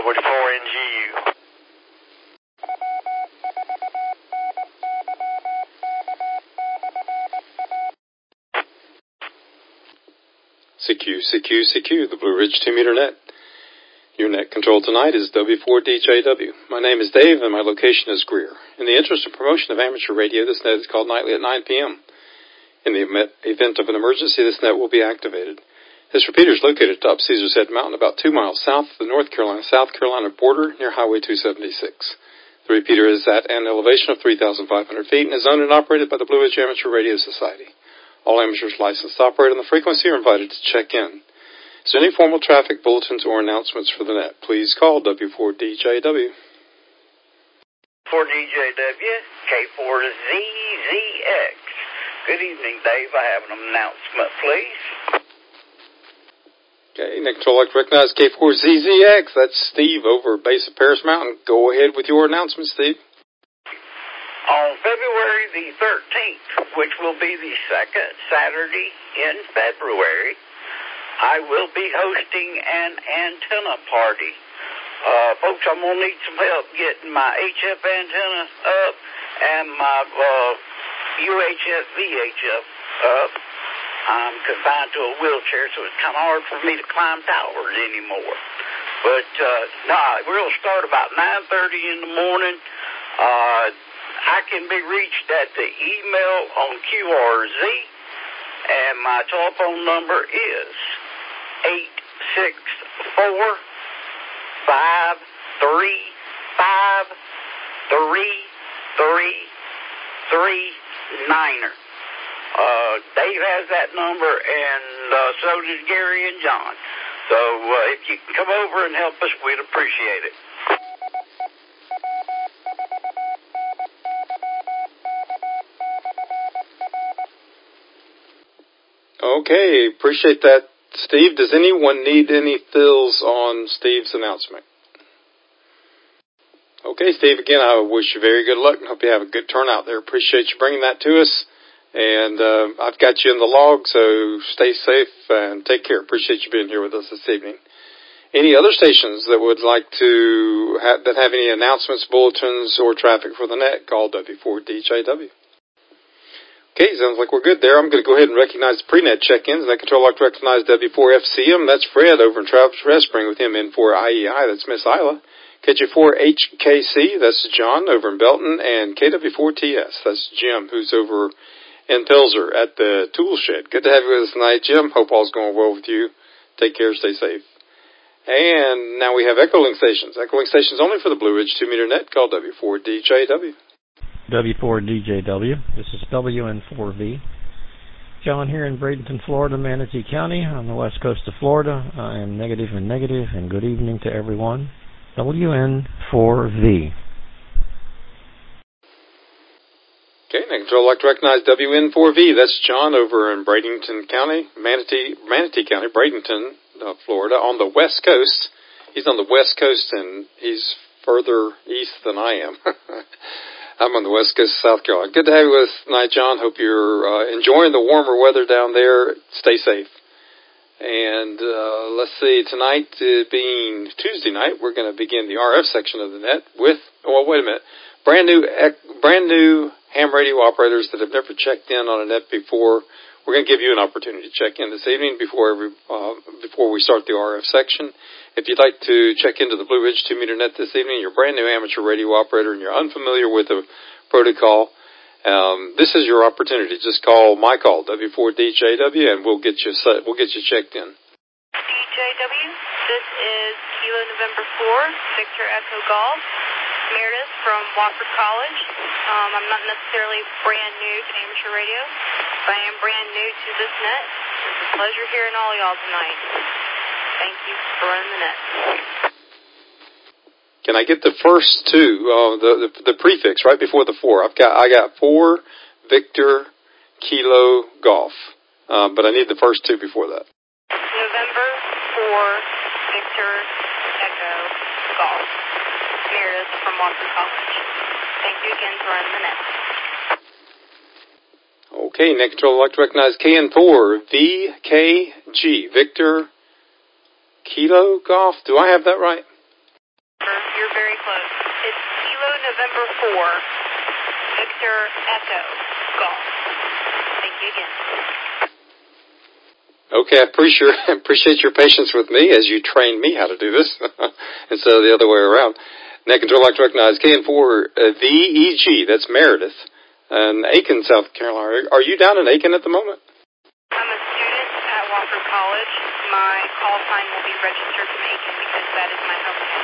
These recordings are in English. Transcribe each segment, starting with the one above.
W4NGU. CQ, the Blue Ridge 2-meter net. Your net control tonight is W4DJW. My name is Dave, and my location is Greer. In the interest of promotion of amateur radio, this net is called nightly at 9 p.m. In the event of an emergency, this net will be activated. This repeater is located atop Caesar's Head Mountain, about 2 miles south of the North Carolina-South Carolina border near Highway 276. The repeater is at an elevation of 3,500 feet and is owned and operated by the Blue Ridge Amateur Radio Society. All amateurs licensed to operate on the frequency are invited to check in. Is there any formal traffic bulletins or announcements for the net? Please call W4DJW. 4DJW, K4ZZX. Good evening, Dave. I have an announcement, please. Okay, net control, I'd like to recognize K4ZZX. That's Steve over base of Paris Mountain. Go ahead with your announcement, Steve. On February the 13th, which will be the second Saturday in February, I will be hosting an antenna party. Folks, I'm going to need some help getting my HF antenna up and my UHF, VHF up. I'm confined to a wheelchair, so it's kind of hard for me to climb towers anymore. But, we'll start about 9:30 in the morning. I can be reached at the email on QRZ, and my telephone number is 864-535-3339. Dave has that number, and so does Gary and John. So if you can come over and help us, we'd appreciate it. Okay, appreciate that, Steve. Does anyone need any fills on Steve's announcement? Okay, Steve, again, I wish you very good luck and hope you have a good turnout there. Appreciate you bringing that to us. And I've got you in the log, so stay safe and take care. Appreciate you being here with us this evening. Any other stations that would like to have any announcements, bulletins, or traffic for the net, call W4DJW. Okay, sounds like we're good there. I'm going to go ahead and recognize the pre-net check-ins. Net control, I'd like to recognize W4FCM. That's Fred over in Travis West. Bring with him N4IEI. That's Miss Isla. KJ4HKC. That's John over in Belton. And KW4TS. That's Jim, who's over in Pilser at the tool shed. Good to have you with us tonight, Jim. Hope all's going well with you. Take care. Stay safe. And now we have Echolink stations. Echolink stations only for the Blue Ridge 2-meter net. Call W4DJW. W4DJW. This is WN4V. John here in Bradenton, Florida, Manatee County, on the west coast of Florida. I am negative, and good evening to everyone. WN4V. Okay, next I'd like to recognize WN4V. That's John over in Bradenton County, Manatee County, Bradenton, Florida, on the west coast. He's on the west coast, and he's further east than I am. I'm on the west coast of South Carolina. Good to have you with us tonight, John. Hope you're enjoying the warmer weather down there. Stay safe. And let's see, tonight being Tuesday night, we're going to begin the RF section of the net with, wait a minute, brand new ham radio operators that have never checked in on a net before. We're going to give you an opportunity to check in this evening before we start the RF section. If you'd like to check into the Blue Ridge 2-meter net this evening, you're a brand new amateur radio operator and you're unfamiliar with the protocol, this is your opportunity. Just call my call, W4DJW, and we'll get you checked in. DJW, this is Kilo November 4, Victor Echo Golf, Meredith from Wofford College. I'm not necessarily brand new to amateur radio, but I am brand new to this net. It's a pleasure hearing all y'all tonight. Thank you for running the net. Can I get the first two, the prefix right before the 4? I got 4 Victor Kilo Golf, but I need the first 2 before that. November 4 Victor Echo Golf, Meredith from Wofford College. Thank you again for running the net. Okay, net control, I'd like to recognize KN4 VKG Victor Kilo Golf. Do I have that right? Victor Echo Golf. Thank you again. Okay, I appreciate your patience with me as you train me how to do this instead of the other way around. Net Control I'd like to recognize KN4 VEG, that's Meredith, in Aiken, South Carolina. Are you down in Aiken at the moment? I'm a student at Wofford College. My call sign will be registered from Aiken because that is my hometown.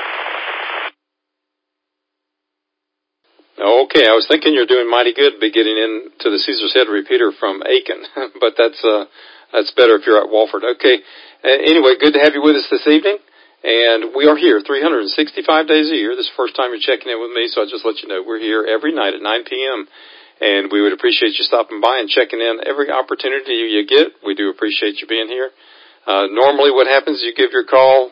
Okay, I was thinking you're doing mighty good by getting into the Caesar's Head repeater from Aiken, but that's better if you're at Wofford. Okay, anyway, good to have you with us this evening, and we are here 365 days a year. This is the first time you're checking in with me, so I'll just let you know we're here every night at 9 p.m., and we would appreciate you stopping by and checking in every opportunity you get. We do appreciate you being here. Normally what happens, you give your call,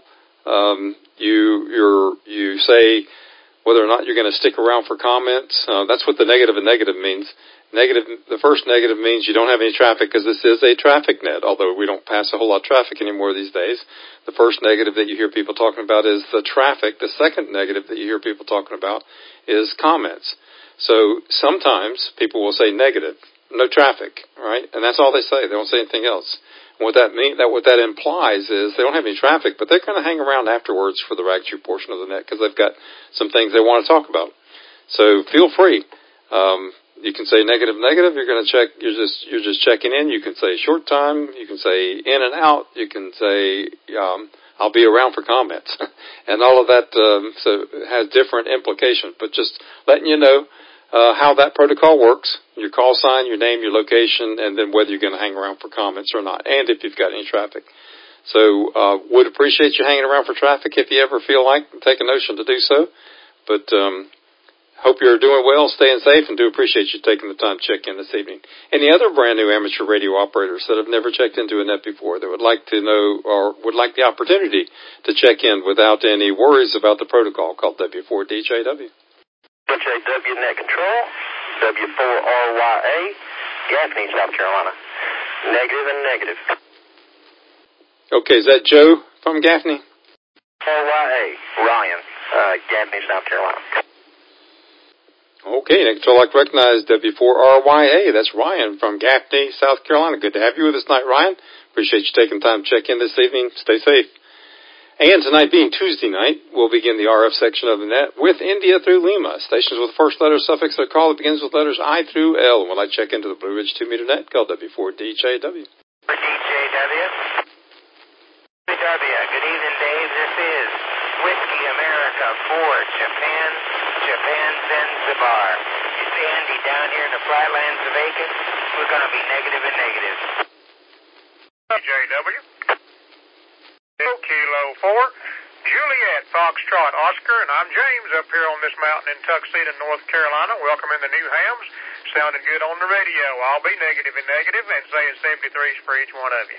you say whether or not you're going to stick around for comments. That's what the negative and negative means. The first negative means you don't have any traffic because this is a traffic net, although we don't pass a whole lot of traffic anymore these days. The first negative that you hear people talking about is the traffic. The second negative that you hear people talking about is comments. So sometimes people will say negative, no traffic, right? And that's all they say. They don't say anything else. And what that implies is they don't have any traffic, but they're going to hang around afterwards for the Rag2 portion of the net because they've got some things they want to talk about. So feel free. You can say negative. You're going to check. You're just checking in. You can say short time. You can say in and out. You can say I'll be around for comments, and all of that. So it has different implications. But just letting you know how that protocol works. Your call sign, your name, your location, and then whether you're going to hang around for comments or not, and if you've got any traffic. So would appreciate you hanging around for traffic if you ever feel like take a notion to do so. But hope you're doing well, staying safe, and do appreciate you taking the time to check in this evening. Any other brand new amateur radio operators that have never checked into a net before that would like to know or would like the opportunity to check in without any worries about the protocol called W4DJW? DJW Net Control, W4RYA, Gaffney, South Carolina. Negative and negative. Okay, is that Joe from Gaffney? RYA, Ryan, Gaffney, South Carolina. Okay, Net Control I'd like to recognize W4RYA. That's Ryan from Gaffney, South Carolina. Good to have you with us tonight, Ryan. Appreciate you taking time to check in this evening. Stay safe. And tonight being Tuesday night, we'll begin the RF section of the net with India through Lima. Stations with the first letter suffix of the call that begins with letters I through L. When I check into the Blue Ridge 2-meter net called W4DJW. For DJW. Good evening, Dave. This is Whiskey America 4, Japan, Zanzibar. It's Andy down here in the flatlands of Aiken. We're going to be negative and negative. DJW. Kilo 4, Juliet, Foxtrot, Oscar, and I'm James up here on this mountain in Tuxedo, North Carolina. Welcome in the new hams. Sounding good on the radio. I'll be negative and negative and saying 73s for each one of you.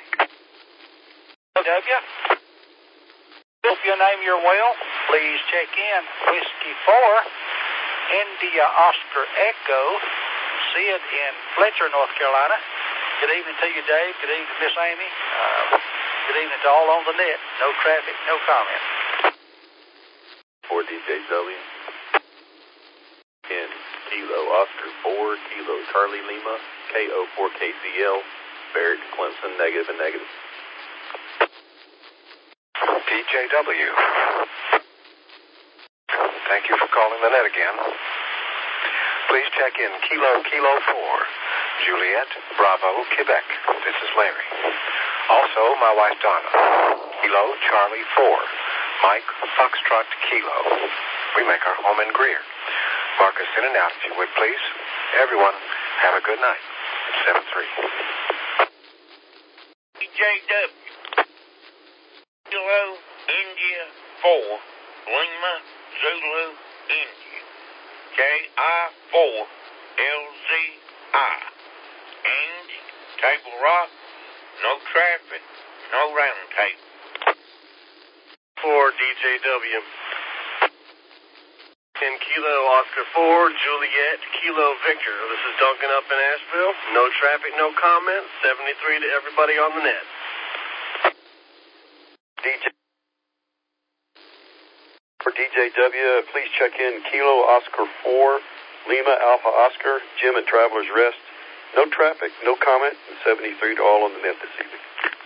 W. If you name your well, please check in. Whiskey 4, India Oscar Echo, Sid in Fletcher, North Carolina. Good evening to you, Dave. Good evening, Miss Amy. Good evening to all on the net. No traffic, no comment. For DJW. In Kilo Oscar 4, Kilo Charlie Lima, KO4KCL, Barrett Clemson, negative and negative. DJW. Thank you for calling the net again. Please check in Kilo 4, Juliet, Bravo, Quebec. This is Larry. Also, my wife Donna. Kilo Charlie 4, Mike Foxtrot Kilo. We make our home in Greer. Mark us in and out if you would, please. Everyone, have a good night. 7-3. DJW. Kilo India 4, Lima Zulu India. KI4 LZI. Andy, Table Rock. No traffic, no round table. For DJW. In Kilo Oscar 4, Juliet, Kilo Victor. This is Duncan up in Asheville. No traffic, no comments. 73 to everybody on the net. For DJW, please check in Kilo Oscar 4, Lima Alpha Oscar, Jim and Traveler's Rest. No traffic, no comment, and 73 to all on the net this evening.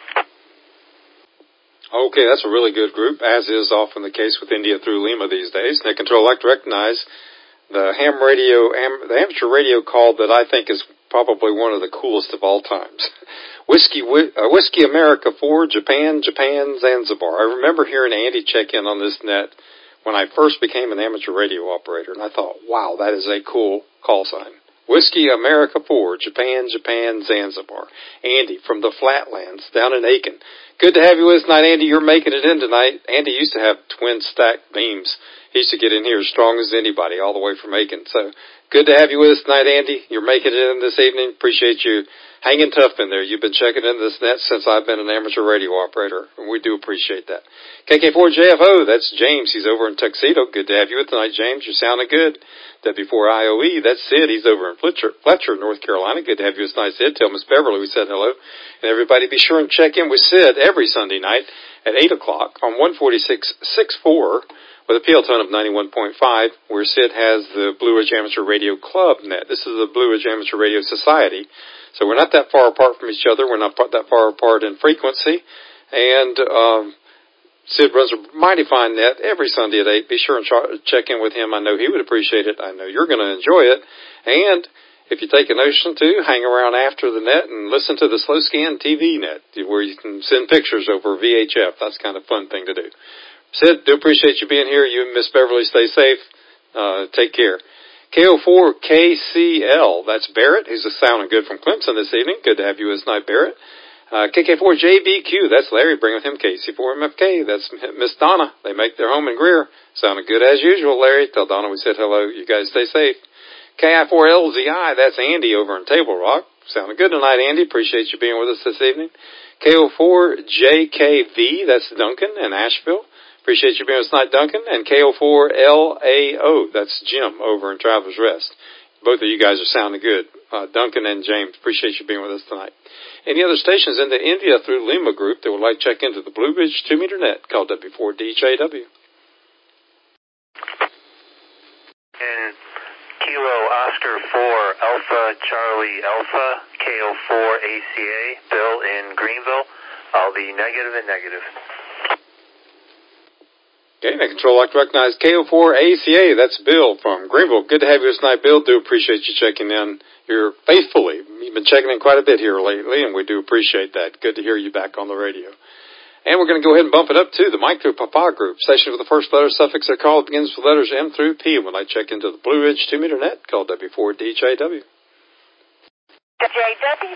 Okay, that's a really good group, as is often the case with India through Lima these days. Net Control, I'd like to recognize the the amateur radio call that I think is probably one of the coolest of all times. Whiskey America 4, Japan, Zanzibar. I remember hearing Andy check in on this net when I first became an amateur radio operator, and I thought, wow, that is a cool call sign. Whiskey America 4, Japan, Zanzibar. Andy from the Flatlands down in Aiken. Good to have you with us tonight, Andy. You're making it in tonight. Andy used to have twin stacked beams. He used to get in here as strong as anybody all the way from Aiken. So good to have you with us tonight, Andy. You're making it in this evening. Appreciate you hanging tough in there. You've been checking into this net since I've been an amateur radio operator, and we do appreciate that. KK4JFO, that's James. He's over in Tuxedo. Good to have you with tonight, James. You're sounding good. W4IOE, that's Sid. He's over in Fletcher, North Carolina. Good to have you with tonight, Sid. Tell Miss Beverly we said hello. And everybody be sure and check in with Sid every Sunday night at 8 o'clock on 146.64 with a PL tone of 91.5, where Sid has the Blue Ridge Amateur Radio Club net. This is the Blue Ridge Amateur Radio Society. So we're not that far apart from each other. We're not that far apart in frequency. And Sid runs a mighty fine net every Sunday at 8. Be sure and check in with him. I know he would appreciate it. I know you're going to enjoy it. And if you take a notion to, hang around after the net and listen to the Slow Scan TV net, where you can send pictures over VHF. That's kind of a fun thing to do. Sid, do appreciate you being here. You and Miss Beverly stay safe. Take care. KO4KCL, that's Barrett. He's sounding good from Clemson this evening. Good to have you with us tonight, Barrett. KK4JBQ, that's Larry. Bring with him KC4MFK. That's Miss Donna. They make their home in Greer. Sounding good as usual, Larry. Tell Donna we said hello. You guys stay safe. KI4LZI, that's Andy over in Table Rock. Sounding good tonight, Andy. Appreciate you being with us this evening. KO4JKV, that's Duncan in Asheville. Appreciate you being with us tonight, Duncan. And KO4LAO, that's Jim over in Travelers Rest. Both of you guys are sounding good. Duncan and James, appreciate you being with us tonight. Any other stations in the India through Lima group that would like to check into the Blue Ridge 2-meter net, call W4DJW. And Kilo Oscar 4 Alpha Charlie Alpha KO4 ACA, Bill in Greenville. I'll be negative and negative. Okay, Net Control, I'd like to recognize KO4 ACA. That's Bill from Greenville. Good to have you this night, Bill. Do appreciate you checking in here faithfully. You've been checking in quite a bit here lately, and we do appreciate that. Good to hear you back on the radio. And we're going to go ahead and bump it up to the Mike through Papa group. Station with the first letter suffix their call begins with letters M through P. When I check into the Blue Ridge 2-meter net, call W4DJW. JW.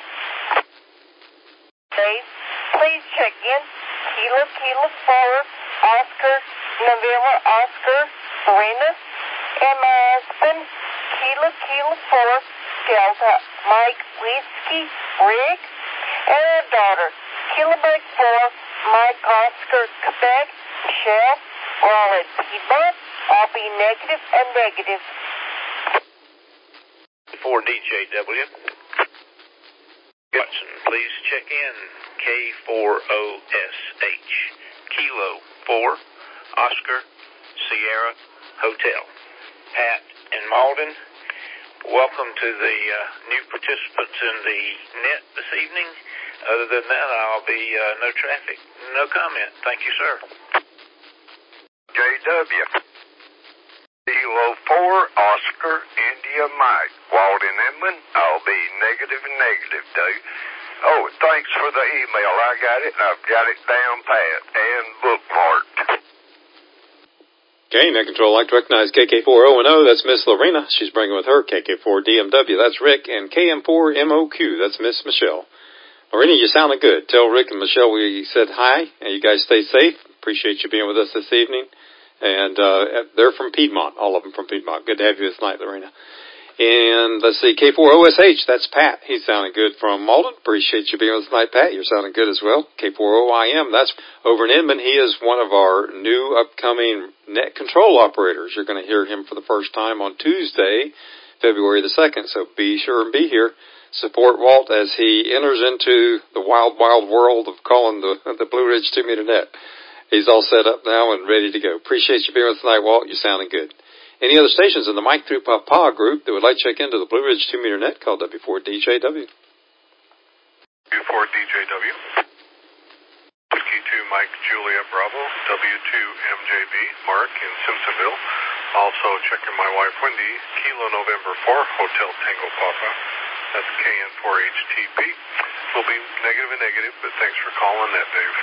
Dave, please check in. Kilo 4 Oscar November Oscar Serena and my husband Kilo 4 Delta Mike Whiskey Rick and our daughter Kilo 4 Mike Oscar Quebec Michelle Raleigh Piedmont. I'll be negative and negative. For DJW. Watson, please check in. K4OSH. Kilo 4 Oscar Sierra Hotel. Pat in Malden, welcome to the new participants in the net this evening. Other than that, I'll be no traffic, no comment. Thank you, sir. JW. Kilo 4 Oscar India Mike. Walden Inman, I'll be negative and negative, dude. Oh, thanks for the email. I got it, and I've got it down pat and bookmarked. Okay, Net Control, I'd like to recognize KK4O&O. That's Miss Lorena. She's bringing with her KK4DMW. That's Rick. And KM4MOQ. That's Miss Michelle. Lorena, you're sounding good. Tell Rick and Michelle we said hi, and you guys stay safe. Appreciate you being with us this evening. And they're from Piedmont, all of them from Piedmont. Good to have you this night, Lorena. And let's see, K4OSH, that's Pat. He's sounding good from Malden. Appreciate you being with us tonight, Pat. You're sounding good as well. K4OIM, that's over in Inman. He is one of our new upcoming net control operators. You're going to hear him for the first time on Tuesday, February the 2nd. So be sure and be here. Support Walt as he enters into the wild, wild world of calling the Blue Ridge 2-meter net. He's all set up now and ready to go. Appreciate you being with us tonight, Walt. You're sounding good. Any other stations in the Mike Through Papa group that would like to check into the Blue Ridge 2-meter net, call W4DJW. W4DJW. Whiskey 2 Mike Julia Bravo, W2MJB, Mark in Simpsonville. Also checking my wife Wendy, Kilo November 4, Hotel Tango Papa. That's KN4HTP. Will be negative and negative, but thanks for calling that, Dave.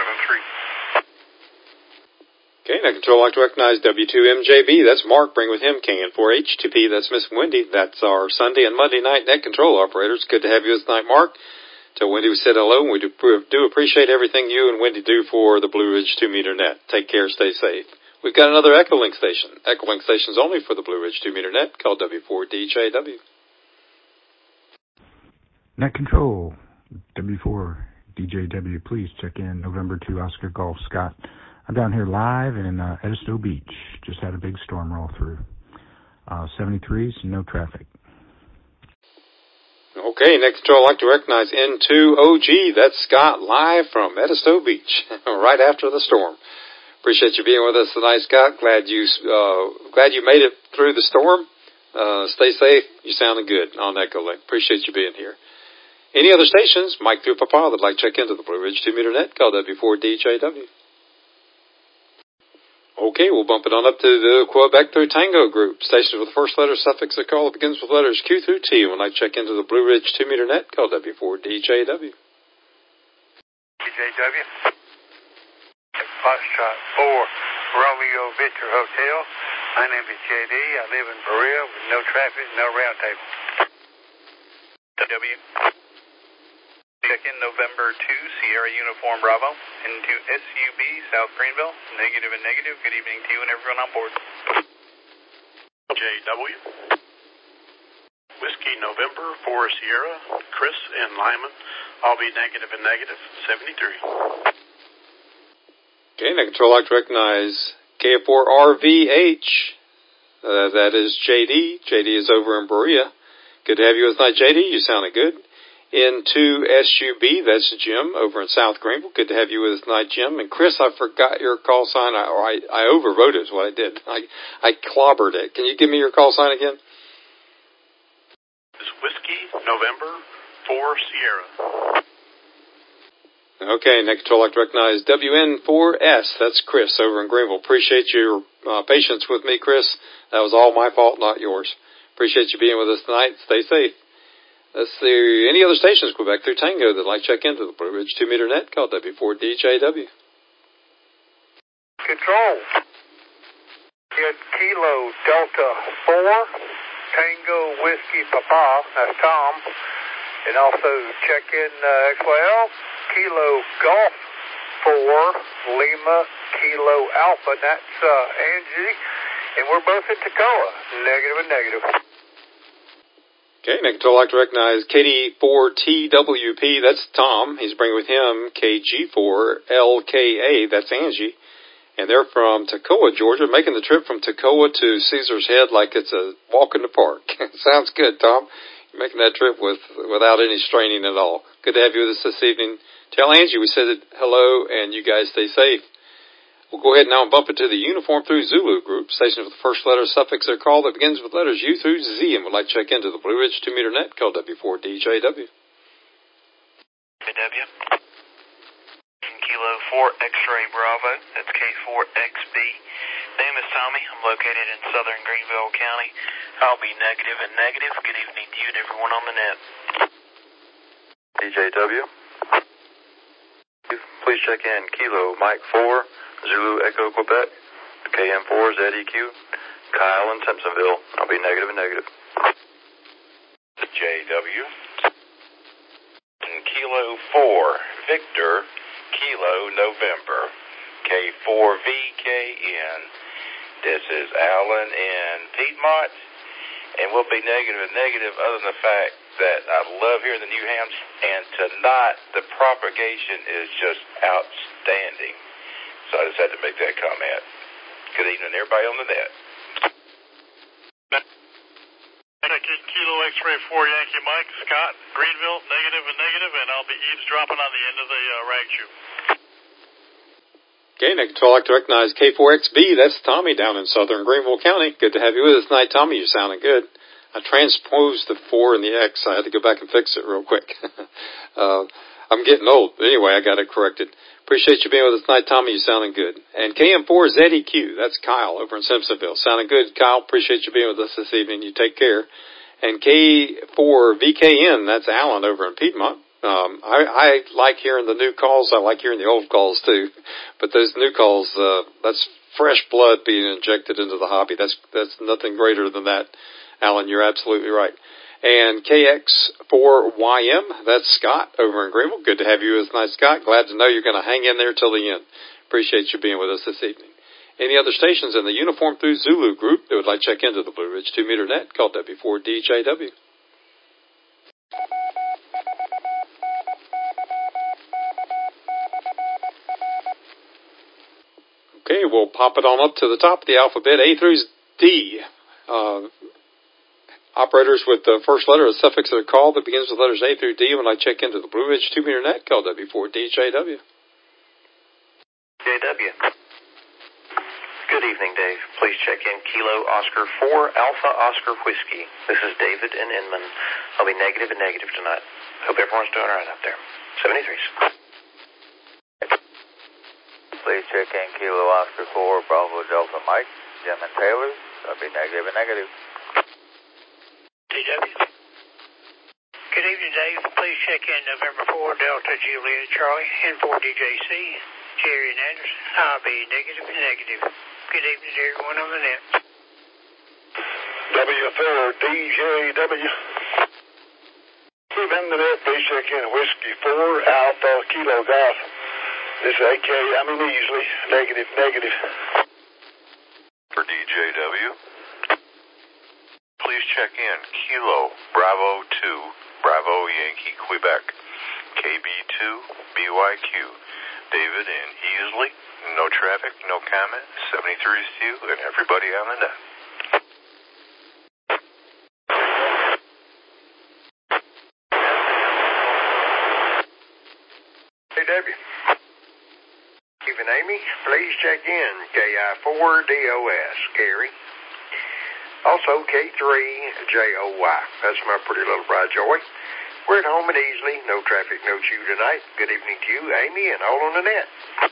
73. Okay, net control, I'd like to recognize W2MJB. That's Mark. Bring with him KN4HTP. That's Miss Wendy. That's our Sunday and Monday night net control operators. Good to have you this night, Mark. Tell Wendy we said hello, and we do appreciate everything you and Wendy do for the Blue Ridge 2-meter net. Take care, stay safe. We've got another Echolink station. Echolink station's only for the Blue Ridge 2-meter net, called W4DJW. Net control, W4DJW. Please check in November 2 Oscar Golf Scott. I'm down here live in Edisto Beach. Just had a big storm roll through. 73s, no traffic. Okay, net control, I'd like to recognize N2OG. That's Scott live from Edisto Beach, right after the storm. Appreciate you being with us tonight, Scott. Glad you made it through the storm. Stay safe. You sounding good on Echolink. Appreciate you being here. Any other stations, Mike Through Papa, that'd like to check into the Blue Ridge 2-meter net, call W4DJW. Okay, we'll bump it on up to the Quebec through Tango group. Stations with the first letter suffix of call that begins with letters Q through T. When I check into the Blue Ridge 2-meter net, call W4DJW. DJW. Foxtrot 4, Romeo Victor Hotel. My name is JD. I live in Berea with no traffic, no round table. W. Check in November 2, Sierra Uniform Bravo, into SUB, South Greenville, negative and negative. Good evening to you and everyone on board. JW. Whiskey November 4, Sierra, Chris and Lyman. I'll be negative and negative, 73. Okay, net control, I'd like to recognize KF4RVH. That is JD. JD is over in Berea. Good to have you with us tonight, JD. You sounded good. Into SUB, that's Jim over in South Greenville. Good to have you with us tonight, Jim. And Chris, I forgot your call sign. I overwrote it is what I did. I clobbered it. Can you give me your call sign again? It's Whiskey November 4 Sierra. Okay, net control, I'd like to recognize WN4S. That's Chris over in Greenville. Appreciate your patience with me, Chris. That was all my fault, not yours. Appreciate you being with us tonight. Stay safe. Let's see, any other stations Quebec through Tango that'd like to check into the Blue Ridge 2-meter net, call W4DJW. Control. Get Kilo Delta 4, Tango Whiskey Papa, that's Tom. And also check in XYL, Kilo Golf 4, Lima Kilo Alpha, that's Angie. And we're both in Toccoa, negative and negative. Okay, net control, I'd like to recognize KD4TWP, that's Tom. He's bringing with him KG4LKA, that's Angie. And they're from Toccoa, Georgia, making the trip from Toccoa to Caesar's Head like it's a walk in the park. Sounds good, Tom. You're making that trip without any straining at all. Good to have you with us this evening. Tell Angie we said hello, and you guys stay safe. We'll go ahead now and bump it to the Uniform through Zulu group, station with the first letter suffix of their call that begins with letters U through Z, and would like to check into the Blue Ridge 2-meter net, call W4DJW. JW. Kilo 4 X-Ray Bravo, that's K4XB. Name is Tommy. I'm located in southern Greenville County. I'll be negative and negative. Good evening to you and everyone on the net. DJW. Please check in Kilo Mike 4, Zulu Echo Quebec, KM4 ZEQ, Kyle in Simpsonville. I'll be negative and negative. JW. Kilo 4, Victor, Kilo November, K4VKN. This is Alan in Piedmont, and we'll be negative and negative other than the fact that I love hearing the new hams, and tonight the propagation is just outstanding. So I just had to make that comment. Good evening, everybody on the net. Kilo X-Ray 4 Yankee Mike, Scott, Greenville, negative and negative, and I'll be eavesdropping on the end of the rag shoe. Okay, next I'd like to recognize K4XB. That's Tommy down in southern Greenville County. Good to have you with us tonight, Tommy. You're sounding good. I transposed the 4 and the X. I had to go back and fix it real quick. I'm getting old. But anyway, I got it corrected. Appreciate you being with us tonight, Tommy. You're sounding good. And KM4ZEQ. That's Kyle over in Simpsonville. Sounding good, Kyle. Appreciate you being with us this evening. You take care. And K4VKN. That's Alan over in Piedmont. I like hearing the new calls. I like hearing the old calls too. But those new calls, that's fresh blood being injected into the hobby. That's nothing greater than that, Alan. You're absolutely right. And KX4YM, that's Scott over in Greenville. Good to have you with us tonight, Scott. Glad to know you're going to hang in there till the end. Appreciate you being with us this evening. Any other stations in the Uniform Through Zulu group that would like to check into the Blue Ridge 2-meter net, call W4DJW. Okay, we'll pop it on up to the top of the alphabet, A through D. Operators with the first letter of the suffix of the call that begins with letters A through D when I check into the Blue Ridge 2-meter net, call W4DJW. JW. Good evening, Dave. Please check in Kilo Oscar 4 Alpha Oscar Whiskey. This is David in Inman. I'll be negative and negative tonight. Hope everyone's doing all right out there. 73s. Please check in Kilo Oscar 4 Bravo Delta Mike. Jim and Taylor. I'll be negative and negative. DW. Good evening, Dave. Please check in November 4 Delta Juliet Charlie N4DJC Jerry and Anderson. I'll be negative and negative. Good evening to everyone on the net. W4DJW. In the net, please check in Whiskey 4 Alpha Kilo Golf. This is AK, I mean easily, negative. For DJW, please check in Kilo Bravo 2 Bravo Yankee Quebec KB2 BYQ David in Easley. No traffic, no comment. 73s to you and everybody on the net. Hey, Debbie. Even Amy, please check in KI4DOS, Gary. Also K3JOY. That's my pretty little bride, Joy. We're at home at Easley. No traffic, no chew tonight. Good evening to you, Amy, and all on the net.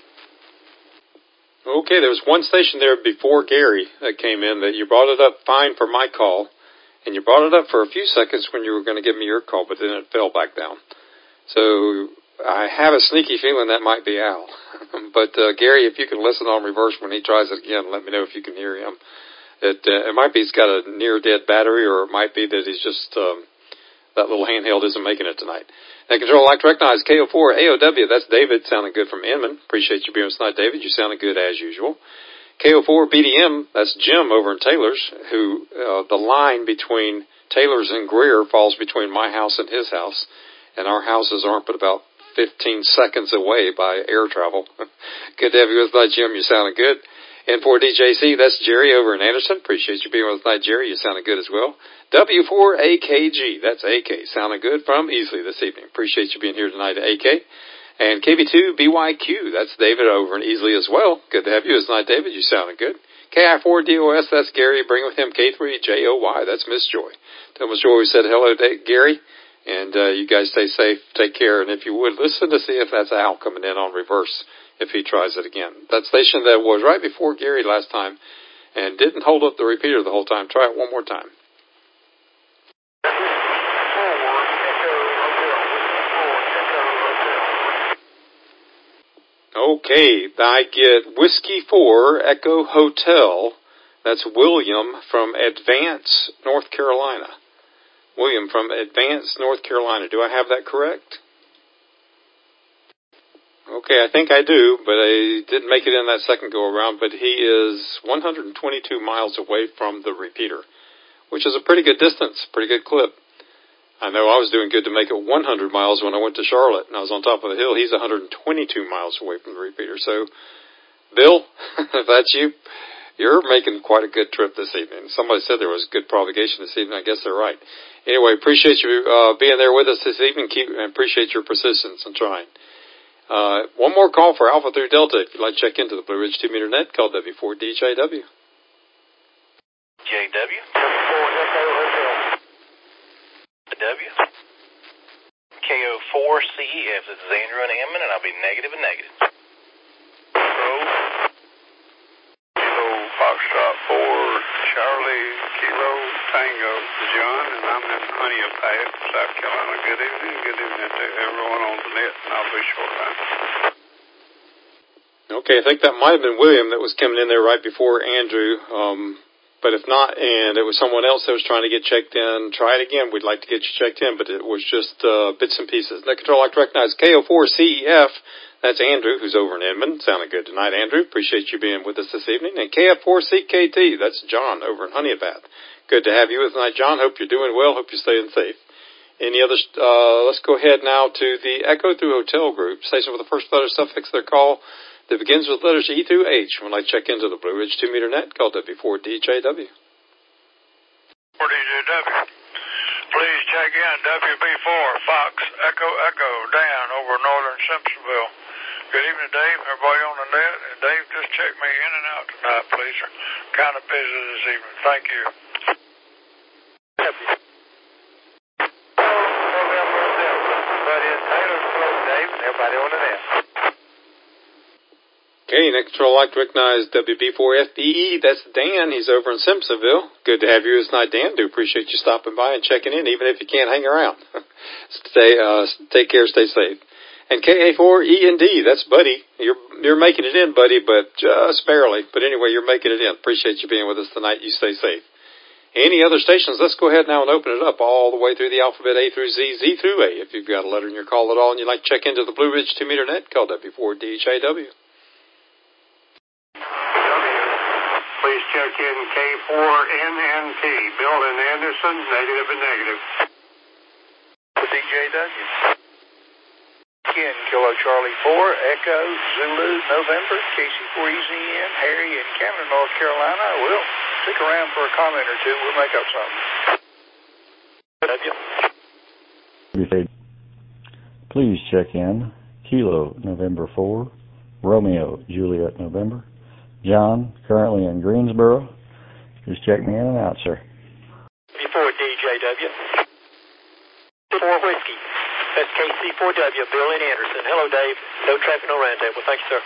Okay, there was one station there before Gary that came in that you brought it up fine for my call, and you brought it up for a few seconds when you were going to give me your call, but then it fell back down. So I have a sneaky feeling that might be Al. But Gary, if you can listen on reverse when he tries it again, let me know if you can hear him. It might be he's got a near-dead battery, or it might be that he's just that little handheld isn't making it tonight. Now, Control, I'd like to recognize KO4 AOW. That's David, sounding good from Inman. Appreciate you being with us tonight, David. You sounded good as usual. KO4 BDM, that's Jim over in Taylor's, who the line between Taylor's and Greer falls between my house and his house, and our houses aren't but about 15 seconds away by air travel. Good to have you with us tonight, Jim. You sounded good. N4DJC, that's Jerry over in Anderson. Appreciate you being with us tonight, Jerry. You sounded good as well. W4AKG, that's AK, sounding good from Easley this evening. Appreciate you being here tonight, AK. And KB2BYQ, that's David over in Easley as well. Good to have you tonight, David. You sounded good. KI4DOS, that's Gary. Bring with him K3JOY, that's Miss Joy. Tell Miss Joy we said hello, Gary. And you guys stay safe, take care. And if you would, listen to see if that's Al coming in on reverse if he tries it again. That station that was right before Gary last time and didn't hold up the repeater the whole time. Try it one more time. Okay, I get Whiskey 4 Echo Hotel. That's William from Advance, North Carolina. William from Advance, North Carolina. Do I have that correct? Okay, I think I do, but I didn't make it in that second go-around, but he is 122 miles away from the repeater, which is a pretty good distance, pretty good clip. I know I was doing good to make it 100 miles when I went to Charlotte, and I was on top of the hill. He's 122 miles away from the repeater. So, Bill, if that's you, you're making quite a good trip this evening. Somebody said there was good propagation this evening. I guess they're right. Anyway, appreciate you being there with us this evening. And appreciate your persistence in trying. One more call for Alpha through Delta. If you'd like to check into the Blue Ridge 2-meter net, call W4DJW. JW. W. KO4CEF. This is Andrew and Hammond, and I'll be negative and negative. Kilo Foxtrot 4, Charlie, Kilo Tango, John, and I'm in Honeypath, South Carolina. Good evening to everyone on the net, and I'll be short line. Okay, I think that might have been William that was coming in there right before Andrew. But if not, and it was someone else that was trying to get checked in, try it again. We'd like to get you checked in, but it was just bits and pieces. Net control, I'd like to recognize KO4CEF. That's Andrew, who's over in Edmond. Sounding good tonight, Andrew. Appreciate you being with us this evening. And KF4CKT, that's John over in Honeypath. Good to have you with tonight, John. Hope you're doing well. Hope you're staying safe. Any others? Let's go ahead now to the Echo through Hotel group. Station with the first letter suffix their call that begins with letters E through H. When I check into the Blue Ridge 2-meter net, call W4DJW. 4DJW. Please check in WB4, Fox, Echo, Echo, Dan over northern Simpsonville. Good evening, Dave. Everybody on the net. And Dave, just check me in and out tonight, please. I'm kind of busy this evening. Thank you. Everybody in Taylor, hello, Dave. Everybody on the net. Okay, Net Control, I'd like to recognize WB4FBE. That's Dan. He's over in Simpsonville. Good to have you tonight, Dan. Do appreciate you stopping by and checking in, even if you can't hang around. Take care, stay safe. And KA4END, that's Buddy. You're making it in, Buddy, but just barely. But anyway, you're making it in. Appreciate you being with us tonight. You stay safe. Any other stations, let's go ahead now and open it up all the way through the alphabet A through Z, Z through A. If you've got a letter in your call at all and you'd like to check into the Blue Ridge 2-meter net, call W4DJW. Please check in K4NNT, Bill and Anderson, negative and negative. DJW. Again, Kilo Charlie 4, Echo, Zulu, November, KC4EZN, Harry in Cameron, North Carolina. We'll stick around for a comment or two. We'll make up something. Please check in Kilo November 4, Romeo, Juliet, November. John, currently in Greensboro. Just check me in and out, sir. Before DJW. 4 Whiskey. That's KC4W, Bill and Anderson. Hello, Dave. No traffic, no roundtable. Thank you, sir.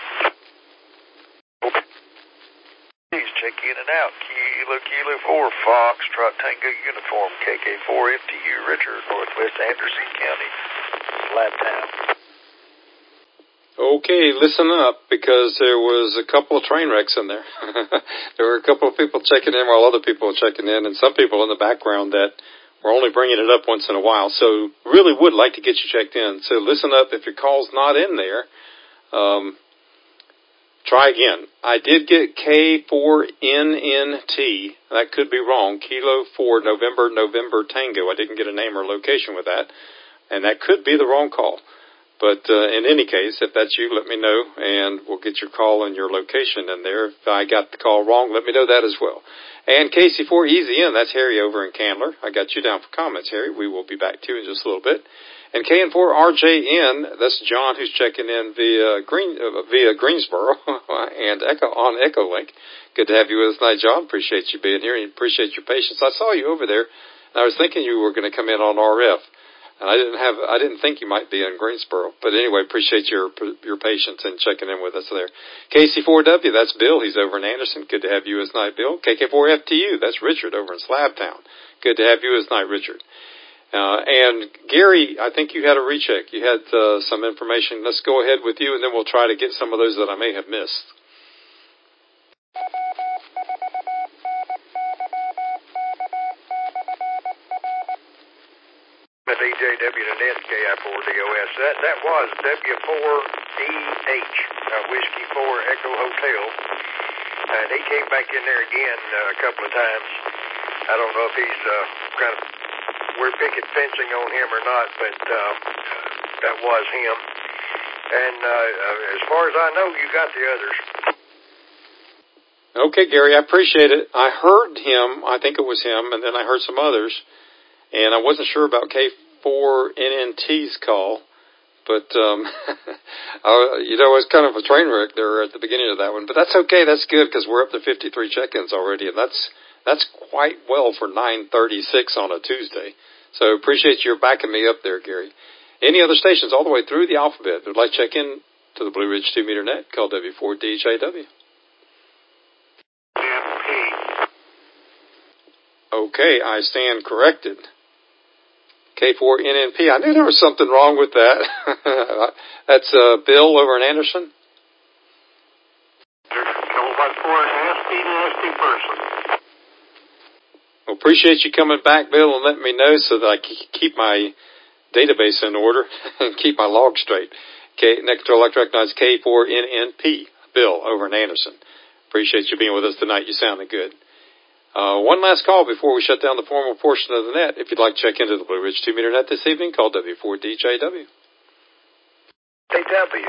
Please check in and out. Kilo 4, Fox, Trot Tango Uniform, KK4 FTU, Richard, Northwest Anderson County, Labtown. Okay, listen up, because there was a couple of train wrecks in there. There were a couple of people checking in while other people were checking in, and some people in the background that were only bringing it up once in a while. So really would like to get you checked in. So listen up. If your call's not in there, try again. I did get K4NNT. That could be wrong. Kilo 4 November Tango. I didn't get a name or location with that, and that could be the wrong call. But in any case, if that's you, let me know, and we'll get your call and your location in there. If I got the call wrong, let me know that as well. And KC4EZN, that's Harry over in Candler. I got you down for comments, Harry. We will be back to you in just a little bit. And KN4RJN, that's John, who's checking in via Greensboro and on Echolink. Good to have you with us tonight, John. Appreciate you being here and appreciate your patience. I saw you over there, and I was thinking you were going to come in on RF. And I didn't think you might be in Greensboro. But anyway, appreciate your patience and checking in with us there. KC4W, that's Bill. He's over in Anderson. Good to have you as night, Bill. KK4FTU, that's Richard over in Slabtown. Good to have you as night, Richard. And Gary, I think you had a recheck. You had some information. Let's go ahead with you, and then we'll try to get some of those that I may have missed. DJW to net, KI4DOS. That was W4DH, Whiskey 4 Echo Hotel. And he came back in there again a couple of times. I don't know if he's we're picket fencing on him or not, but that was him. And as far as I know, you got the others. Okay, Gary, I appreciate it. I heard him. I think it was him, and then I heard some others. And I wasn't sure about K4NNT's call, But, it was kind of a train wreck there at the beginning of that one. But that's okay. That's good because we're up to 53 check-ins already, and that's quite well for 9:36 on a Tuesday. So appreciate your backing me up there, Gary. Any other stations all the way through the alphabet that would like to check in to the Blue Ridge 2-meter net, call W4DJW. Okay, I stand corrected. K4NNP. I knew there was something wrong with that. That's Bill over in Anderson. Nasty person. Well, appreciate you coming back, Bill, and letting me know so that I can keep my database in order and keep my log straight. Next to Elect recognize K4NNP, Bill over in Anderson. Appreciate you being with us tonight. You sounded good. One last call before we shut down the formal portion of the net. If you'd like to check into the Blue Ridge 2-meter net this evening, call W4DJW. KW.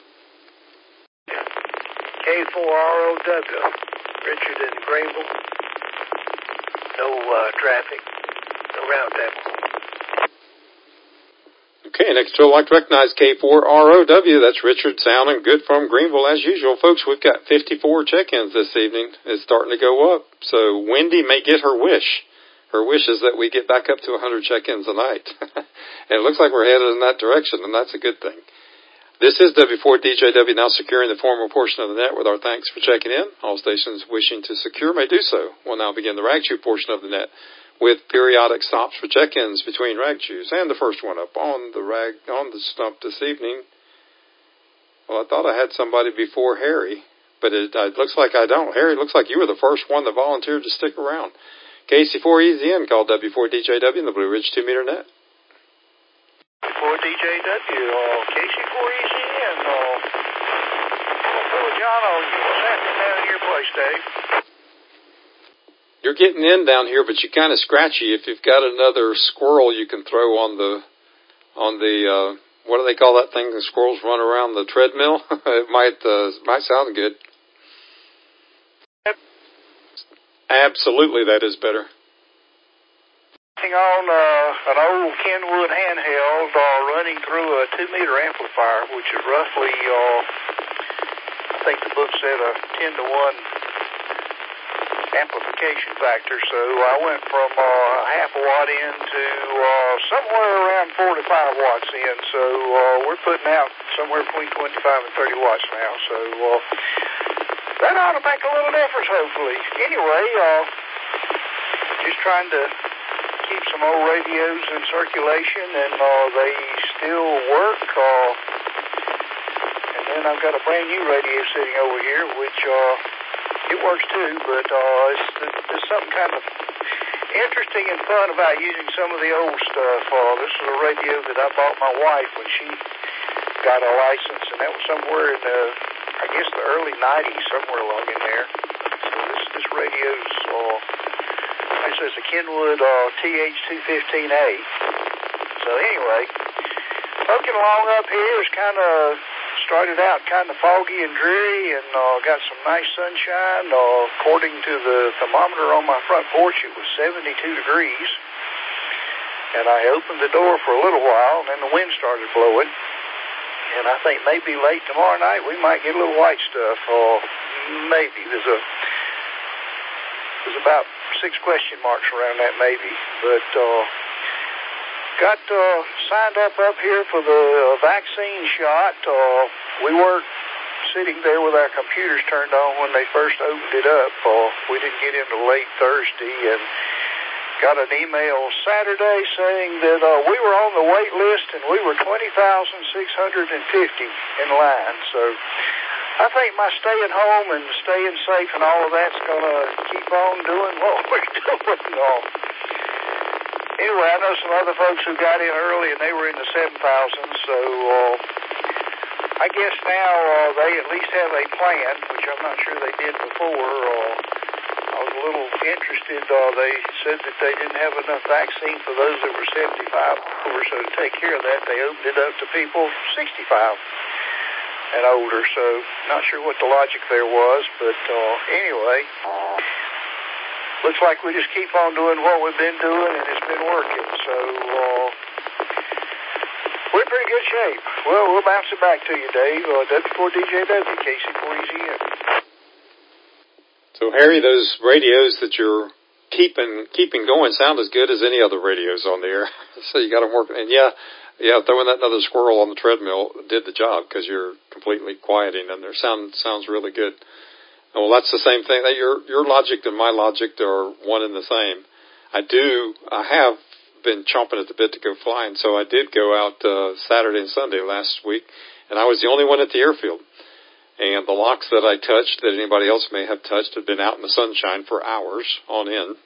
K4ROW. Richard in Greenville. No traffic around that. Okay, next to Elect recognize K4ROW. That's Richard sounding good from Greenville as usual. Folks, we've got 54 check-ins this evening. It's starting to go up. So Wendy may get her wish. Her wish is that we get back up to 100 check-ins a night. And it looks like we're headed in that direction, and that's a good thing. This is W4DJW now securing the formal portion of the net with our thanks for checking in. All stations wishing to secure may do so. We'll now begin the rag chew portion of the net with periodic stops for check-ins between rag chews. And the first one up on the stump this evening. Well, I thought I had somebody before Harry, but it looks like I don't. Harry, looks like you were the first one that volunteered to stick around. KC4EZN called W4DJW in the Blue Ridge 2-meter net. W4DJW, KC4EZN. John, what's happening down in your place, Dave? You're getting in down here, but you're kind of scratchy. If you've got another squirrel you can throw on the what do they call that thing? The squirrels run around the treadmill. It might sound good. Absolutely, that is better. On an old Kenwood handheld running through a 2-meter amplifier, which is roughly, I think the book said a 10-to-1 amplification factor. So I went from half a watt in to somewhere around 45 watts in. So we're putting out somewhere between 25 and 30 watts now. So that ought to make a little difference, hopefully. Anyway, just trying to keep some old radios in circulation, and they still work. And then I've got a brand new radio sitting over here, which it works too, but there's something kind of interesting and fun about using some of the old stuff. This is a radio that I bought my wife when she got a license, and that was somewhere in the early 90s, somewhere along in there. So this radio's it's a Kenwood TH215A. So anyway, poking along up here is kind of started out kind of foggy and dreary, and got some nice sunshine. According to the thermometer on my front porch, it was 72 degrees. And I opened the door for a little while, and then the wind started blowing. And I think maybe late tomorrow night we might get a little white stuff. Maybe there's about 6 question marks around that maybe. But got signed up here for the vaccine shot. We weren't sitting there with our computers turned on when they first opened it up. We didn't get in till late Thursday, and got an email Saturday saying that we were on the wait list and we were 20,650 in line. So I think my staying home and staying safe and all of that's going to keep on doing what we're doing. Anyway, I know some other folks who got in early and they were in the 7,000, so I guess now they at least have a plan, which I'm not sure they did before. I was a little interested. They said that they didn't have enough vaccine for those that were 75 over, so to take care of that, they opened it up to people 65 and older. So not sure what the logic there was, but anyway, looks like we just keep on doing what we've been doing, and it's been working. So we're We're in pretty good shape. Well, we'll bounce it back to you, Dave. W4DJW, KC4EZN. So, Harry, those radios that you're keeping going sound as good as any other radios on the air. So you got them working. And yeah, throwing that another squirrel on the treadmill did the job because you're completely quieting and their sounds really good. Well, that's the same thing. Your logic and my logic are one and the same. I have been chomping at the bit to go flying, so I did go out Saturday and Sunday last week, and I was the only one at the airfield. And the locks that I touched, that anybody else may have touched, had been out in the sunshine for hours on end,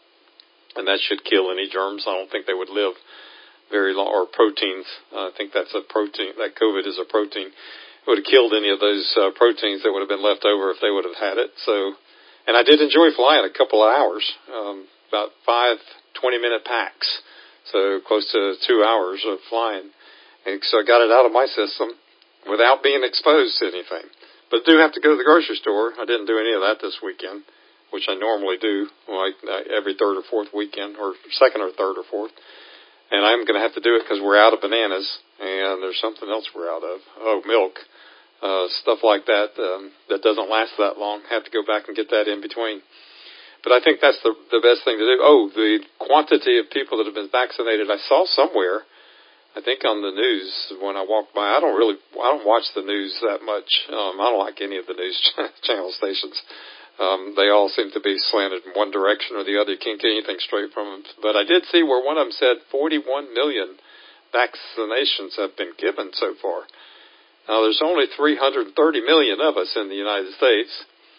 and that should kill any germs. I don't think they would live very long, or proteins. I think that's a protein. That COVID is a protein. It would have killed any of those proteins that would have been left over if they would have had it. So, and I did enjoy flying a couple of hours, about 5 20-minute packs, so close to 2 hours of flying. And so I got it out of my system without being exposed to anything. But I do have to go to the grocery store. I didn't do any of that this weekend, which I normally do, like every third or fourth weekend, or second or third or fourth. And I'm going to have to do it because we're out of bananas, and there's something else we're out of. Oh, milk. Stuff like that that doesn't last that long. Have to go back and get that in between. But I think that's the best thing to do. Oh, the quantity of people that have been vaccinated. I saw somewhere, I think on the news when I walked by. I don't watch the news that much. I don't like any of the news channel stations. They all seem to be slanted in one direction or the other. You can't get anything straight from them. But I did see where one of them said 41 million vaccinations have been given so far. Now, there's only 330 million of us in the United States.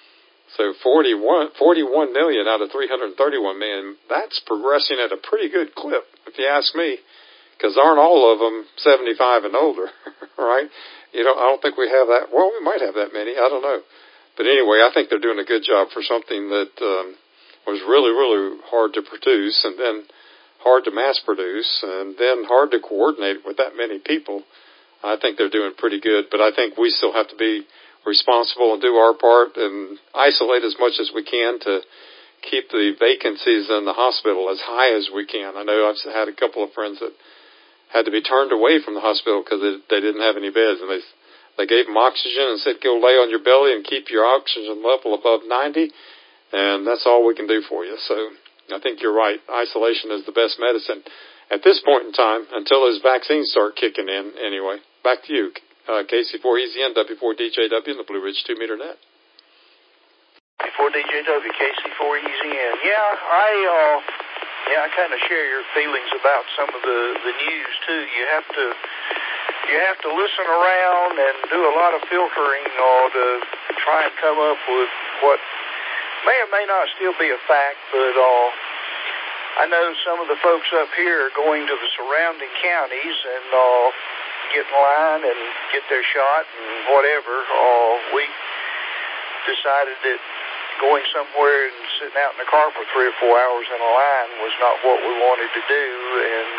So 41 million out of 331 million, that's progressing at a pretty good clip, if you ask me, because aren't all of them 75 and older, right? I don't think we have that. Well, we might have that many. I don't know. But anyway, I think they're doing a good job for something that was really, really hard to produce, and then hard to mass produce, and then hard to coordinate with that many people. I think they're doing pretty good, but I think we still have to be responsible and do our part and isolate as much as we can to keep the vacancies in the hospital as high as we can. I know I've had a couple of friends that had to be turned away from the hospital because they didn't have any beds, and they gave them oxygen and said, go lay on your belly and keep your oxygen level above 90, and that's all we can do for you. So I think you're right. Isolation is the best medicine at this point in time until those vaccines start kicking in anyway. Back to you. KC4EZN, W4DJW, and the Blue Ridge 2-meter net. W4DJW, KC4EZN. I kind of share your feelings about some of the news too. You have to listen around and do a lot of filtering to try and come up with what may or may not still be a fact, but I know some of the folks up here are going to the surrounding counties and get in line and get their shot and whatever. We decided that going somewhere and sitting out in the car for 3 or 4 hours in a line was not what we wanted to do. And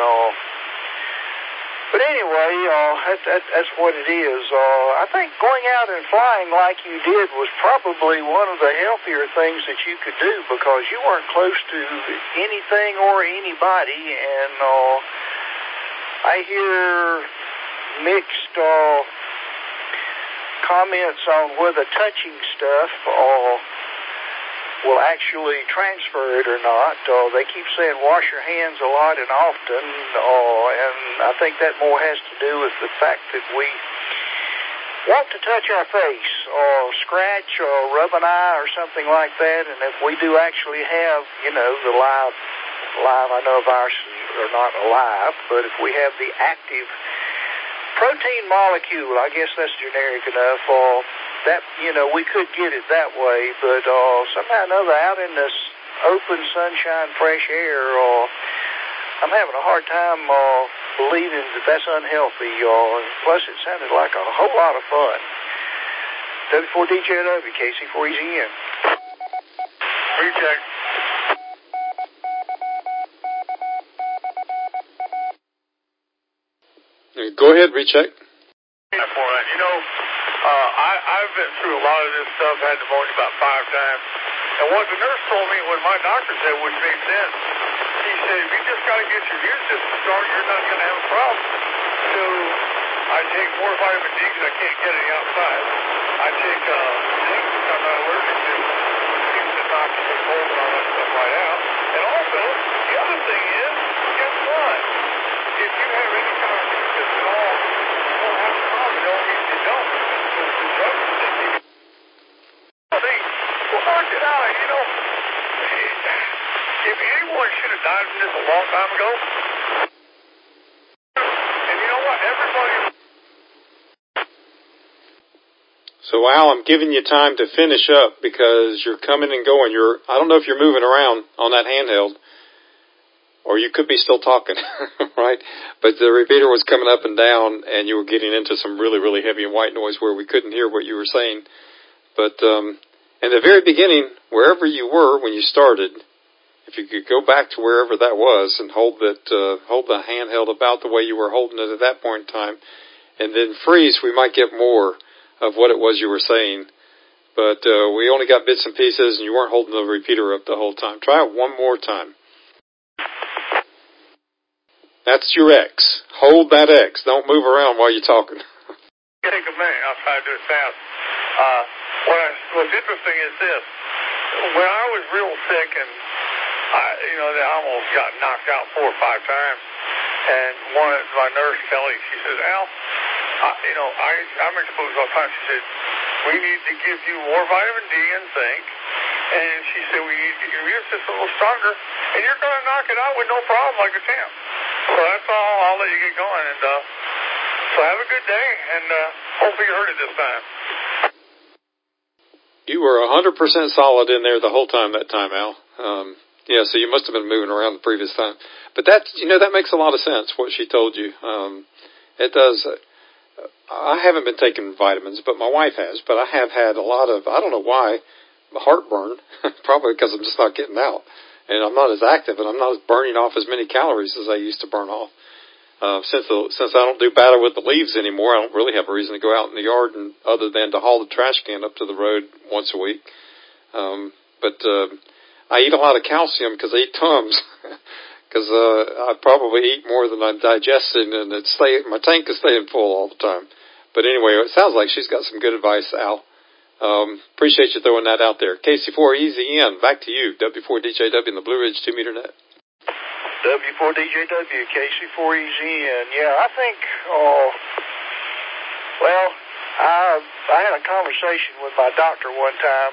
but anyway, that's what it is. I think going out and flying like you did was probably one of the healthier things that you could do because you weren't close to anything or anybody. And I hear mixed comments on whether touching stuff will actually transfer it or not. They keep saying wash your hands a lot and often, and I think that more has to do with the fact that we want to touch our face or scratch or rub an eye or something like that, and if we do actually have, the live, I know viruses are not alive, but if we have the active protein molecule, I guess that's generic enough, that, we could get it that way, but somehow or another out in this open sunshine, fresh air, I'm having a hard time believing that that's unhealthy, plus it sounded like a whole lot of fun. W4DJW, KC4EZN. Recheck. Go ahead, recheck. I've been through a lot of this stuff, had pneumonia about 5 times. And what the nurse told me, what my doctor said, which made sense, he said, if you just got to get your immune system started, you're not going to have a problem. So I take more vitamin D because I can't get any outside. I take zinc, which I'm not allergic to. Seems to knock the cold and all that stuff right out. And also, the other thing is, guess what? If you have any kind of immune system at all, you won't have a problem. It don't mean you don't. So the drugs are thinking, well, knock it out. You know, if anyone should have died from this a long time ago, and you know what? Everybody. So, Al, I'm giving you time to finish up because you're coming and going. I don't know if you're moving around on that handheld, or you could be still talking, right? But the repeater was coming up and down, and you were getting into some really, really heavy and white noise where we couldn't hear what you were saying. But in the very beginning, wherever you were when you started, if you could go back to wherever that was and hold the handheld about the way you were holding it at that point in time, and then freeze, we might get more of what it was you were saying. But we only got bits and pieces, and you weren't holding the repeater up the whole time. Try it one more time. That's your X. Hold that X. Don't move around while you're talking. Take a minute. I'll try to do it fast. What's interesting is this. When I was real sick and I almost got knocked out 4 or 5 times, and my nurse, Kelly, she says, Al, I'm exposed all the time. She said, we need to give you more vitamin D and zinc, and she said, we need to get your immune system a little stronger, and you're going to knock it out with no problem like a champ. So that's all. I'll let you get going, and so have a good day, and hopefully you heard it this time. You were 100% solid in there the whole time that time, Al. Yeah, so you must have been moving around the previous time. But that makes a lot of sense, what she told you. It does. I haven't been taking vitamins, but my wife has. But I have had a lot of, I don't know why, heartburn, probably because I'm just not getting out. And I'm not as active, and I'm not burning off as many calories as I used to burn off. Since I don't do battle with the leaves anymore, I don't really have a reason to go out in the yard other than to haul the trash can up to the road once a week. But I eat a lot of calcium because I eat Tums. Because I probably eat more than I'm digesting, and my tank is staying full all the time. But anyway, it sounds like she's got some good advice, Al. Appreciate you throwing that out there. KC4EZN, back to you. W4DJW in the Blue Ridge 2-meter net. W4DJW, KC4EZN. Yeah, I think, I had a conversation with my doctor one time.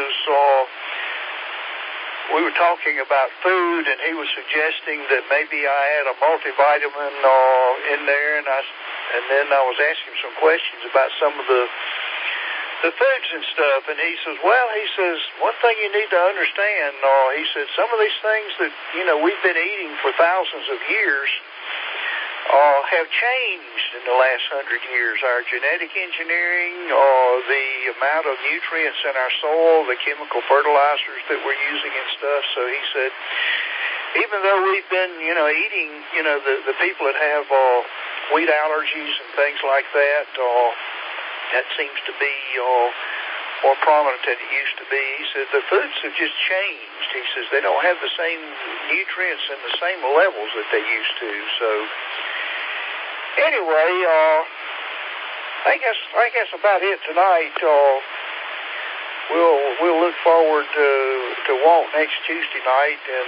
We were talking about food, and he was suggesting that maybe I had a multivitamin in there, and then I was asking some questions about some of the foods and stuff, and he says, one thing you need to understand, he said, some of these things that, we've been eating for thousands of years have changed in the last 100 years. Our genetic engineering, the amount of nutrients in our soil, the chemical fertilizers that we're using and stuff. So he said, even though we've been, eating, the people that have wheat allergies and things like that, that seems to be more prominent than it used to be. He said the foods have just changed. He says they don't have the same nutrients and the same levels that they used to. So anyway, I guess about it tonight. We'll look forward to Walt next Tuesday night, and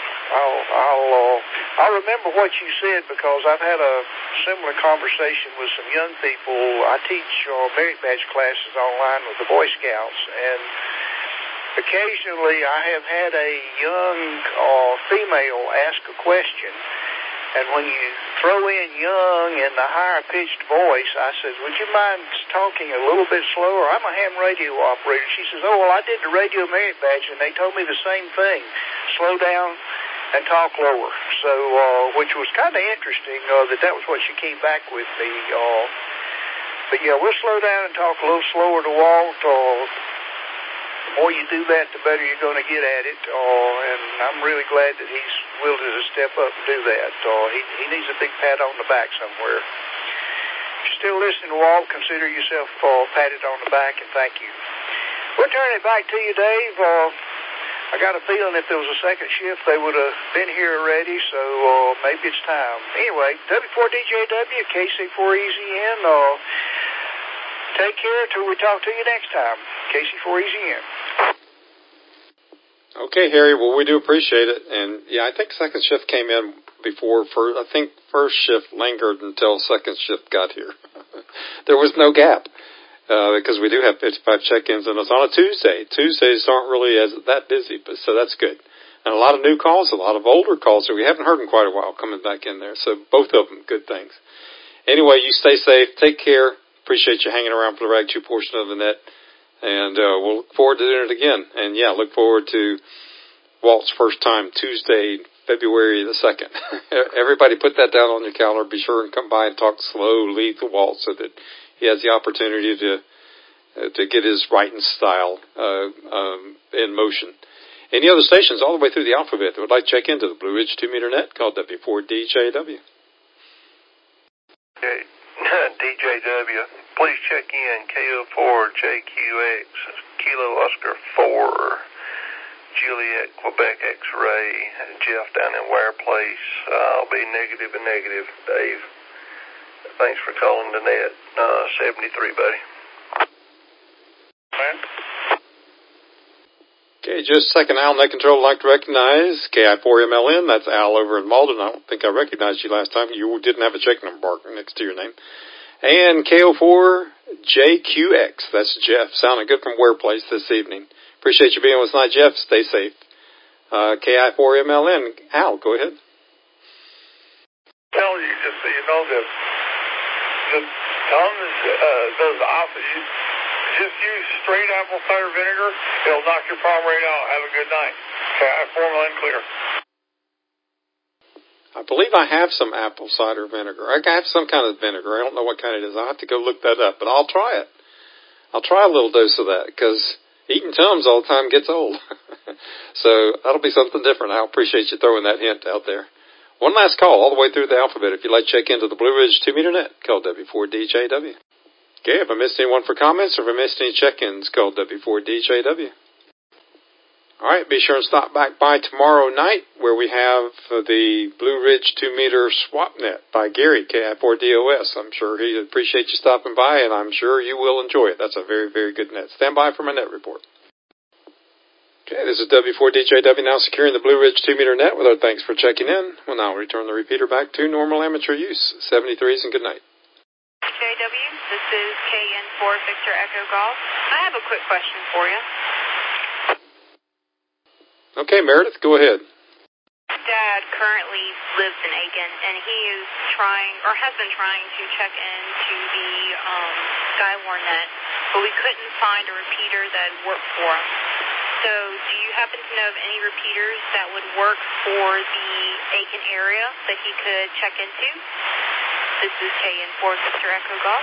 I'll remember what you said because I've had a similar conversation with some young people. I teach merit badge classes online with the Boy Scouts, and occasionally I have had a young female ask a question. And when you throw in young and the higher-pitched voice, I said, would you mind talking a little bit slower? I'm a ham radio operator. She says, I did the radio merit badge, and they told me the same thing. Slow down and talk lower. So, which was kind of interesting that was what she came back with me. But, yeah, we'll slow down and talk a little slower to Walt. The more you do that, the better you're going to get at it. And I'm really glad that he's willing to step up and do that. He needs a big pat on the back somewhere. If you're still listening to Walt, consider yourself patted on the back, and thank you. We'll turn it back to you, Dave. I got a feeling if there was a second shift, they would have been here already, so maybe it's time. Anyway, W4DJW, KC4EZN, take care till we talk to you next time. KC4EZN. Okay, Harry, well, we do appreciate it. And, yeah, I think second shift came in before. I think first shift lingered until second shift got here. There was no gap. Because we do have 55 check-ins, and it's on a Tuesday. Tuesdays aren't really that busy, but so that's good. And a lot of new calls, a lot of older calls that we haven't heard in quite a while coming back in there. So both of them, good things. Anyway, you stay safe. Take care. Appreciate you hanging around for the Rag 2 portion of the net. And we'll look forward to doing it again. And, yeah, look forward to Walt's first time, Tuesday, February the 2nd. Everybody put that down on your calendar. Be sure and come by and talk slowly to Walt so that he has the opportunity to get his writing style in motion. Any other stations all the way through the alphabet that would like to check into the Blue Ridge 2-meter net, call W4DJW. Okay. DJW, please check in KO4JQX, Kilo Oscar 4, Juliet, Quebec X-Ray, Jeff down in Ware Place. I'll be negative and negative, Dave. Thanks for calling the net. 73, buddy. Okay, just a second, Al, net control, I'd like to recognize KI4MLN. That's Al over in Malden. I don't think I recognized you last time. You didn't have a check number mark next to your name. And KO4JQX. That's Jeff. Sounding good from Ware Place this evening. Appreciate you being with us tonight, Jeff. Stay safe. KI4MLN. Al, go ahead. Tell you, just so you know, that on those offices, just use straight apple cider vinegar. It'll knock your problem right out. Have a good night. KI4MLN clear. I believe I have some apple cider vinegar. I have some kind of vinegar. I don't know what kind it is. I'll have to go look that up, but I'll try it. I'll try a little dose of that because eating Tums all the time gets old. So that'll be something different. I appreciate you throwing that hint out there. One last call all the way through the alphabet. If you'd like to check into the Blue Ridge 2-meter net, call W4DJW. Okay, if I missed anyone for comments or if I missed any check-ins, call W4DJW. All right, be sure and stop back by tomorrow night where we have the Blue Ridge 2-meter swap net by Gary, KI4DOS. I'm sure he'd appreciate you stopping by, and I'm sure you will enjoy it. That's a very, very good net. Stand by for my net report. Okay, this is W4DJW now securing the Blue Ridge 2-meter net with our thanks for checking in. We'll now return the repeater back to normal amateur use. 73s and good night. JW, this is KN4 Victor Echo Golf. I have a quick question for you. Okay, Meredith, go ahead. Dad currently lives in Aiken, and he is trying, or has been trying, to check into the Skywarn net, but we couldn't find a repeater that worked for him. So do you happen to know of any repeaters that would work for the Aiken area that he could check into? This is KN4 Victor Echo Golf.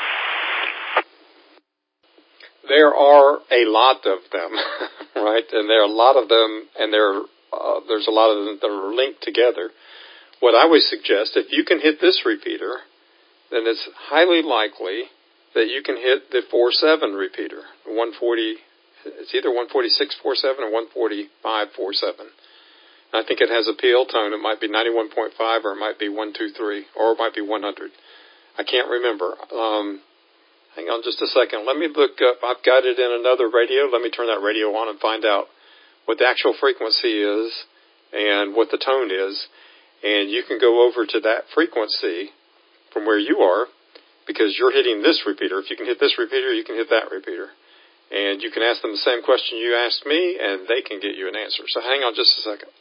There are a lot of them, right? And there are a lot of them, and there's a lot of them that are linked together. What I would suggest, if you can hit this repeater, then it's highly likely that you can hit the 4.7 repeater, 140. It's either 146.47 or 145.47. I think it has a PL tone. It might be 91.5 or it might be 123 or it might be 100. I can't remember. Hang on just a second. Let me look up. I've got it in another radio. Let me turn that radio on and find out what the actual frequency is and what the tone is. And you can go over to that frequency from where you are because you're hitting this repeater. If you can hit this repeater, you can hit that repeater. And you can ask them the same question you asked me, and they can get you an answer. So hang on just a second.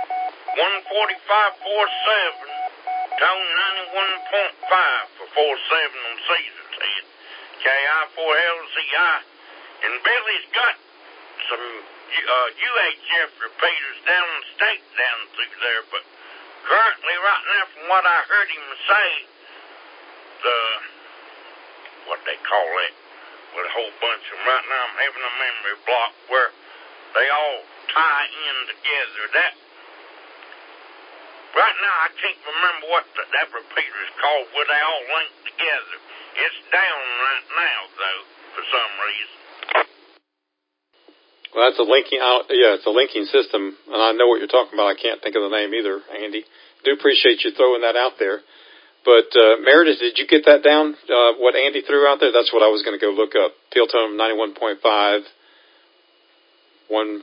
145.47, tone 91.5 for 4.7 on Caesar's head. KI4LCI. And Billy's got some UHF repeaters down the state down through there, but currently right now from what I heard him say, what they call it, with a whole bunch of them. Right now I'm having a memory block where they all tie in together. That right now I can't remember what that repeater is called where they all link together. It's down right now though for some reason. Well, that's a linking out. Yeah, it's a linking system, and I know what you're talking about. I can't think of the name either, Andy. Do appreciate you throwing that out there. But Meredith, did you get that down? What Andy threw out there? That's what I was going to go look up. Field tone 91.5, 146.47.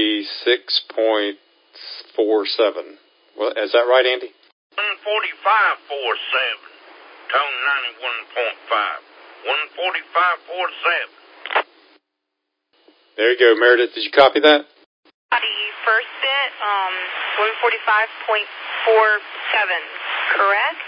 Well, is that right, Andy? 145.47. Tone 91.5. 145.47. There you go, Meredith. Did you copy that? The first bit, 145.47, correct?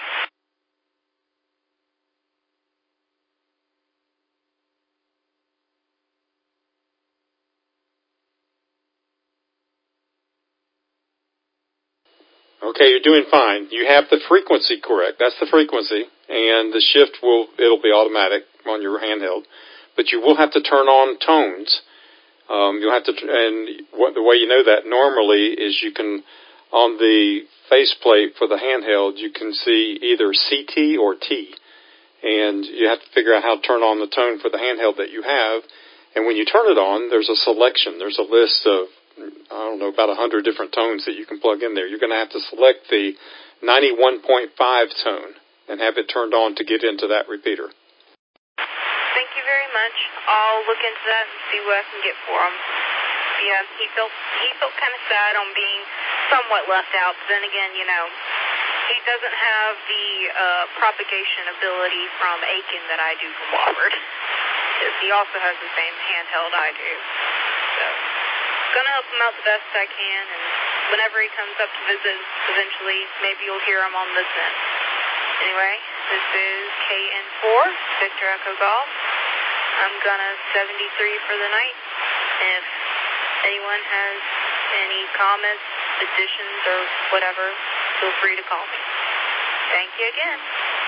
Okay, you're doing fine. You have the frequency correct. That's the frequency, and the shift it'll be automatic on your handheld. But you will have to turn on tones. You'll have to, the way you know that normally is you can, on the faceplate for the handheld, you can see either CT or T, and you have to figure out how to turn on the tone for the handheld that you have. And when you turn it on, there's a selection. There's a list of, I don't know, about 100 different tones that you can plug in there. You're going to have to select the 91.5 tone and have it turned on to get into that repeater. Thank you very much. I'll look into that and see what I can get for him. Yeah, he felt kind of sad on being somewhat left out, but then again, you know, he doesn't have the propagation ability from Aiken that I do from Wofford. Because he also has the same handheld I do. So, gonna help him out the best I can, and whenever he comes up to visit eventually, maybe you'll hear him on this end. Anyway, this is KN4, Victor Echo Golf. I'm gonna 73 for the night. If anyone has any comments, additions, or whatever, feel free to call me. Thank you again.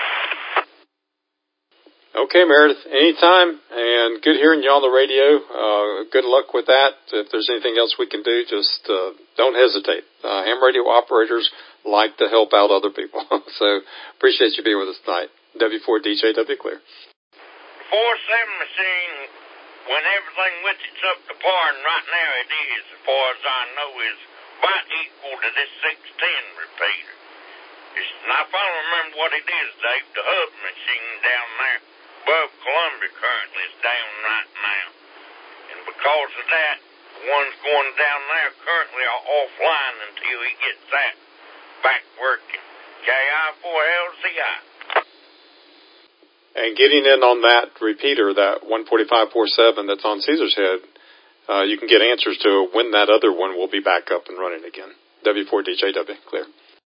Okay, Meredith, anytime, and good hearing you on the radio. Good luck with that. If there's anything else we can do, just don't hesitate. Ham radio operators like to help out other people. So appreciate you being with us tonight. W4DJW clear. 47 machine, when everything which it's up to par, and right now it is, as far as I know, is about equal to this 610 repeater. Now, if I don't remember what it is, Dave, the hub machine down there above Columbia currently is down right now. And because of that, the ones going down there currently are offline until he gets that back working. KI4LCI. And getting in on that repeater, that 145.47 that's on Caesar's Head, you can get answers to when that other one will be back up and running again. W4DJW, clear.